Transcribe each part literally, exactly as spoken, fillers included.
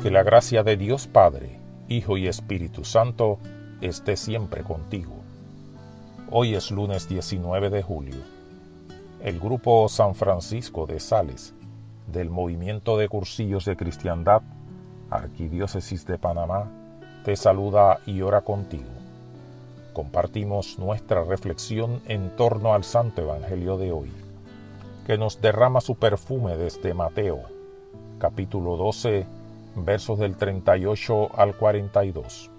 Que la gracia de Dios Padre, Hijo y Espíritu Santo esté siempre contigo. Hoy es lunes diecinueve de julio. El Grupo San Francisco de Sales, del Movimiento de Cursillos de Cristiandad, Arquidiócesis de Panamá, te saluda y ora contigo. Compartimos nuestra reflexión en torno al Santo Evangelio de hoy, que nos derrama su perfume desde Mateo, capítulo doce, versos del treinta y ocho al cuarenta y dos.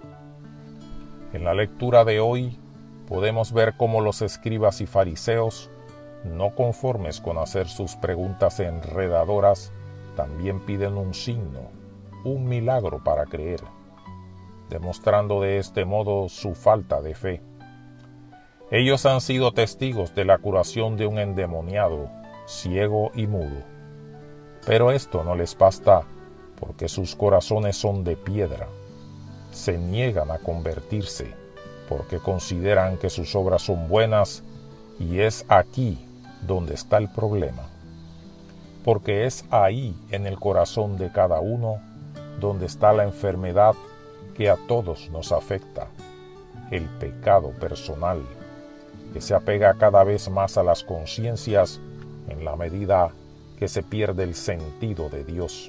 En la lectura de hoy podemos ver cómo los escribas y fariseos, no conformes con hacer sus preguntas enredadoras, también piden un signo, un milagro para creer, demostrando de este modo su falta de fe. Ellos han sido testigos de la curación de un endemoniado, ciego y mudo, pero esto no les basta porque sus corazones son de piedra. Se niegan a convertirse porque consideran que sus obras son buenas, y es aquí donde está el problema. Porque es ahí, en el corazón de cada uno, donde está la enfermedad que a todos nos afecta, el pecado personal, que se apega cada vez más a las conciencias en la medida que se pierde el sentido de Dios.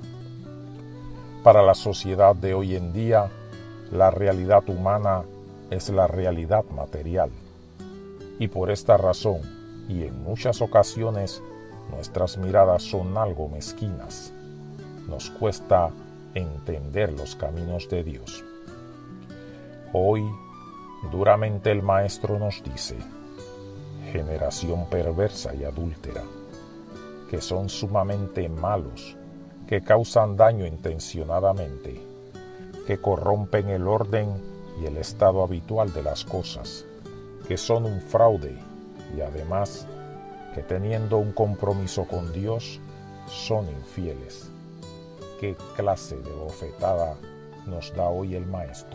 Para la sociedad de hoy en día, la realidad humana es la realidad material. Y por esta razón, y en muchas ocasiones, nuestras miradas son algo mezquinas. Nos cuesta entender los caminos de Dios. Hoy, duramente el Maestro nos dice: generación perversa y adúltera, que son sumamente malos, que causan daño intencionadamente, que corrompen el orden y el estado habitual de las cosas, que son un fraude y además que teniendo un compromiso con Dios son infieles. ¿Qué clase de bofetada nos da hoy el Maestro?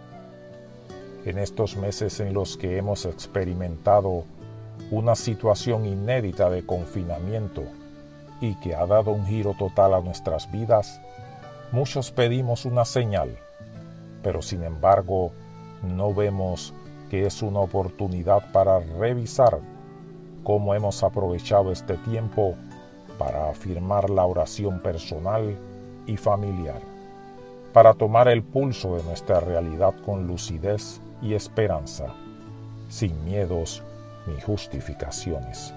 En estos meses en los que hemos experimentado una situación inédita de confinamiento y que ha dado un giro total a nuestras vidas, muchos pedimos una señal, pero sin embargo no vemos que es una oportunidad para revisar cómo hemos aprovechado este tiempo para afirmar la oración personal y familiar, para tomar el pulso de nuestra realidad con lucidez y esperanza, sin miedos ni justificaciones.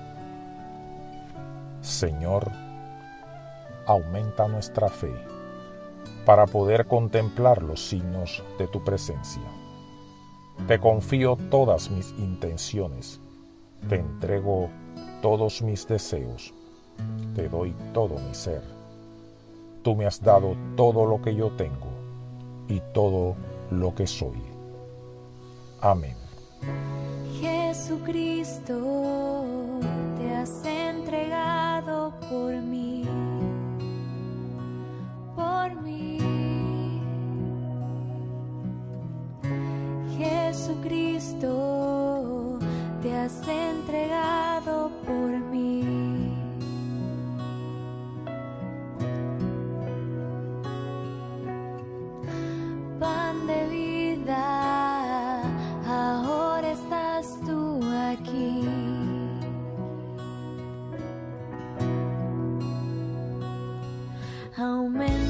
Señor, aumenta nuestra fe para poder contemplar los signos de tu presencia. Te confío todas mis intenciones, te entrego todos mis deseos, te doy todo mi ser. Tú me has dado todo lo que yo tengo y todo lo que soy. Amén. Jesucristo, te has entregado por mí, por mí. Jesucristo, te has entregado por mí. Pan de vida, ahora estás tú aquí. Aumenta